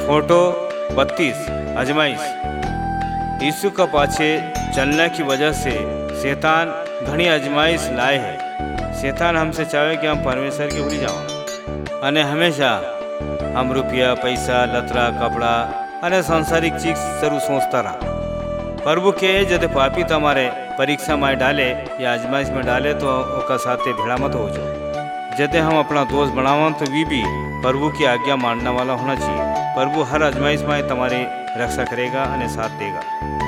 Photo 32 आजमाइश। यीशु का पाछे चलने की वजह से शैतान घनी आजमाइश लाए है। शैतान हमसे चाहे कि हम परमेश्वर के भूली जाओ अने हमेशा हम रुपया पैसा लतरा कपड़ा अने सांसारिक चीज जरूर सोचता रहा। प्रभु के जब पापी तुम्हारे परीक्षा में डाले या आजमाइश में डाले तो ओका साथे भेड़ा मत हो जाओ। जब हम अपना दोस्त बनावा तो भी प्रभु की आज्ञा मानने वाला होना चाहिए। प्रभु हर आजमाइश में तुम्हारी रक्षा करेगा और साथ देगा।